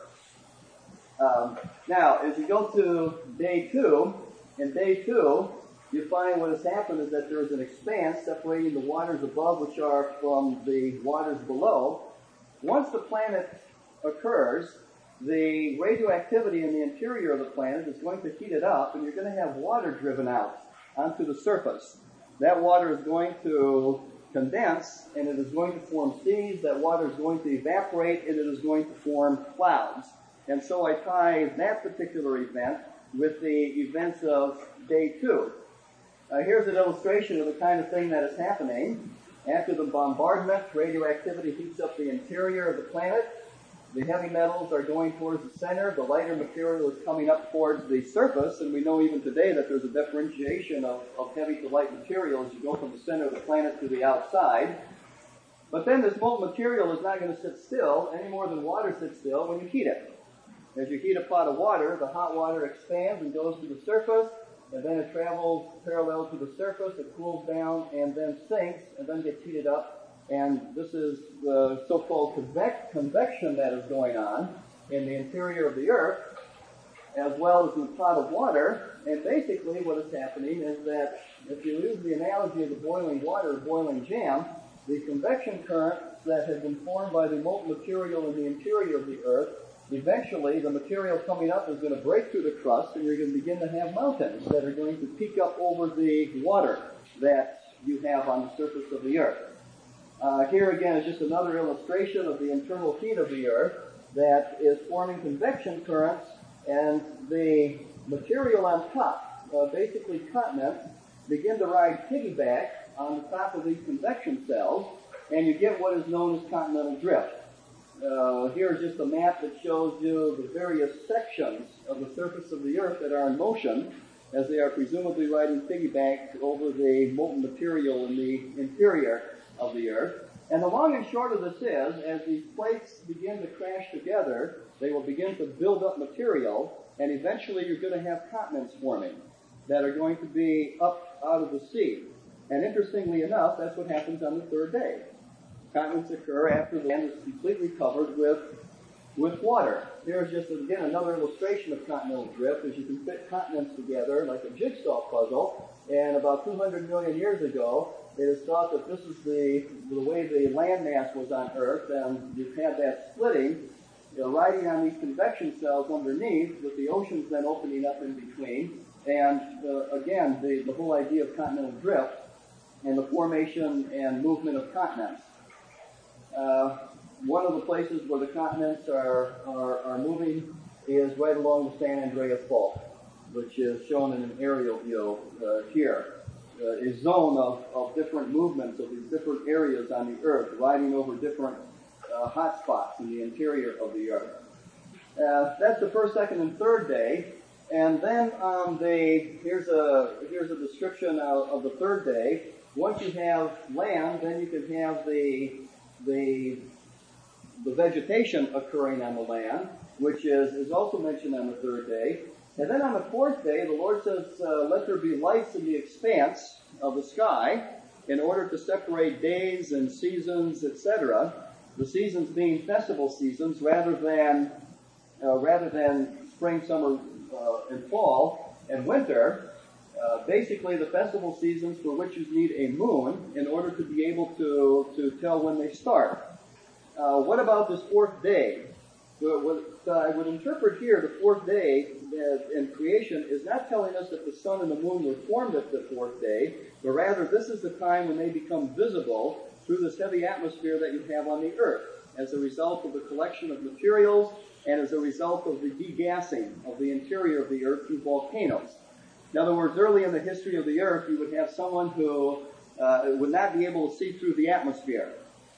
S1: Um, now, as you go to day two, in day two, you find what has happened is that there is an expanse separating the waters above, which are from the waters below. Once the planet occurs, the radioactivity in the interior of the planet is going to heat it up, and you're going to have water driven out onto the surface. That water is going to condense, and it is going to form seas. That water is going to evaporate, and it is going to form clouds. And so I tie that particular event with the events of day two. Uh, here's an illustration of the kind of thing that is happening. After the bombardment, radioactivity heats up the interior of the planet. The heavy metals are going towards the center. The lighter material is coming up towards the surface. And we know even today that there's a differentiation of, of heavy to light material as you go from the center of the planet to the outside. But then this molten material is not going to sit still any more than water sits still when you heat it. As you heat a pot of water, the hot water expands and goes to the surface, and then it travels parallel to the surface, it cools down, and then sinks, and then gets heated up. And this is the so-called convec- convection that is going on in the interior of the Earth, as well as in the pot of water. And basically what is happening is that if you use the analogy of the boiling water or boiling jam, the convection currents that have been formed by the molten material in the interior of the Earth, eventually the material coming up is going to break through the crust, and you're going to begin to have mountains that are going to peak up over the water that you have on the surface of the Earth. Uh, here again is just another illustration of the internal heat of the Earth that is forming convection currents, and the material on top, uh, basically continents, begin to ride piggyback on the top of these convection cells, and you get what is known as continental drift. Uh, here's just a map that shows you the various sections of the surface of the Earth that are in motion as they are presumably riding piggyback over the molten material in the interior of the Earth. And the long and short of this is, as these plates begin to crash together, they will begin to build up material, and eventually you're going to have continents forming that are going to be up out of the sea. And interestingly enough, that's what happens on the third day. Continents occur after the land is completely covered with, with water. Here's just, again, another illustration of continental drift, as you can fit continents together like a jigsaw puzzle. And about two hundred million years ago, it is thought that this is the, the way the landmass was on Earth, and you've had that splitting, you know, riding on these convection cells underneath, with the oceans then opening up in between. And uh, again, the, the whole idea of continental drift and the formation and movement of continents. Uh, one of the places where the continents are, are, are moving is right along the San Andreas Fault, which is shown in an aerial view uh, here. Uh, a zone of, of different movements of these different areas on the Earth, riding over different uh, hot spots in the interior of the Earth. Uh, that's the first, second, and third day. And then on the, here's a, here's a description of, of the third day. Once you have land, then you can have the, the, the vegetation occurring on the land, which is, is also mentioned on the third day. And then on the fourth day, the Lord says, uh, let there be lights in the expanse of the sky in order to separate days and seasons, et cetera. The seasons being festival seasons rather than, uh, rather than spring, summer, uh, and fall, and winter. Uh, basically, the festival seasons for which you need a moon in order to be able to, to tell when they start. Uh, what about this fourth day? What, what uh, I would interpret here, the fourth day uh, in creation is not telling us that the sun and the moon were formed at the fourth day, but rather this is the time when they become visible through this heavy atmosphere that you have on the earth as a result of the collection of materials and as a result of the degassing of the interior of the earth through volcanoes. In other words, early in the history of the earth, you would have someone who uh, would not be able to see through the atmosphere.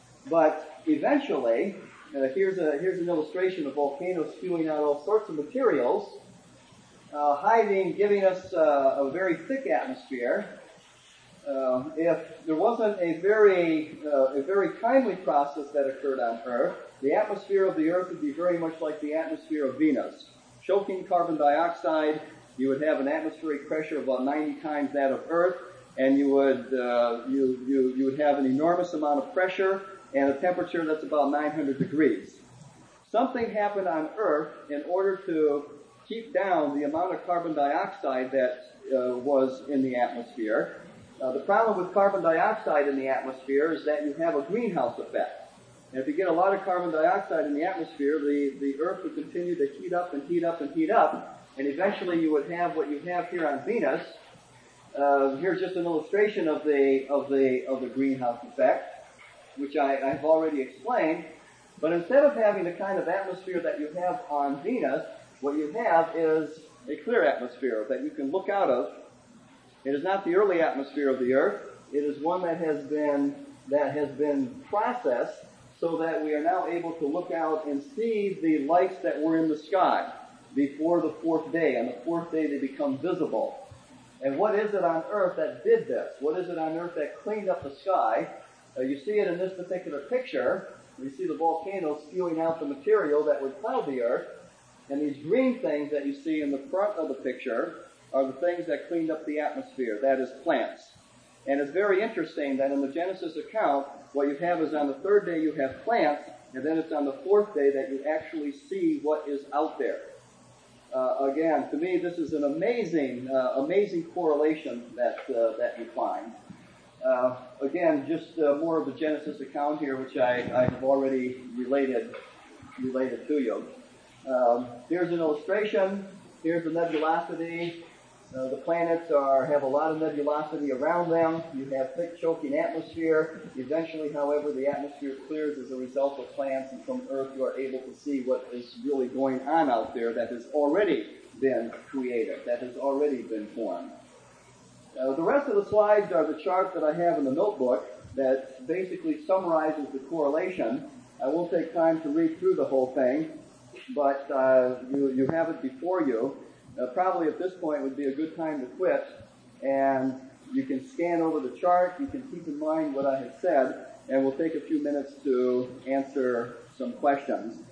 S1: But eventually, uh, here's, a, here's an illustration of volcanoes spewing out all sorts of materials, uh, hiding, giving us uh, a very thick atmosphere. Uh, if there wasn't a very, uh, a very kindly process that occurred on Earth, the atmosphere of the Earth would be very much like the atmosphere of Venus. Choking carbon dioxide, you would have an atmospheric pressure of about ninety times that of Earth, and you would, uh, you, you, you would have an enormous amount of pressure and a temperature that's about nine hundred degrees. Something happened on Earth in order to keep down the amount of carbon dioxide that uh, was in the atmosphere. Uh, the problem with carbon dioxide in the atmosphere is that you have a greenhouse effect. And if you get a lot of carbon dioxide in the atmosphere, the, the Earth would continue to heat up and heat up and heat up, and eventually you would have what you have here on Venus. Uh, here's just an illustration of the of the of the greenhouse effect, which I, I've already explained. But instead of having the kind of atmosphere that you have on Venus, what you have is a clear atmosphere that you can look out of. It is not the early atmosphere of the Earth. It is one that has been that has been processed so that we are now able to look out and see the lights that were in the sky before the fourth day. On the fourth day, they become visible. And what is it on Earth that did this? What is it on Earth that cleaned up the sky? Uh, you see it in this particular picture. You see the volcano spewing out the material that would cloud the Earth. And these green things that you see in the front of the picture are the things that cleaned up the atmosphere, that is plants. And it's very interesting that in the Genesis account, what you have is on the third day you have plants, and then it's on the fourth day that you actually see what is out there. Uh, again, to me, this is an amazing, uh, amazing correlation that uh, that you find. Uh, again, just uh, more of the Genesis account here, which I, I have already related related to you. Um, here's an illustration. Here's the nebulosity. Uh, the planets are have a lot of nebulosity around them. You have thick, choking atmosphere. Eventually, however, the atmosphere clears as a result of plants, and from Earth you are able to see what is really going on out there that has already been created, that has already been formed. Uh, the rest of the slides are the chart that I have in the notebook that basically summarizes the correlation. I won't take time to read through the whole thing, but uh, you, you have it before you. Uh, probably at this point would be a good time to quit, and you can scan over the chart, you can keep in mind what I have said, and we'll take a few minutes to answer some questions.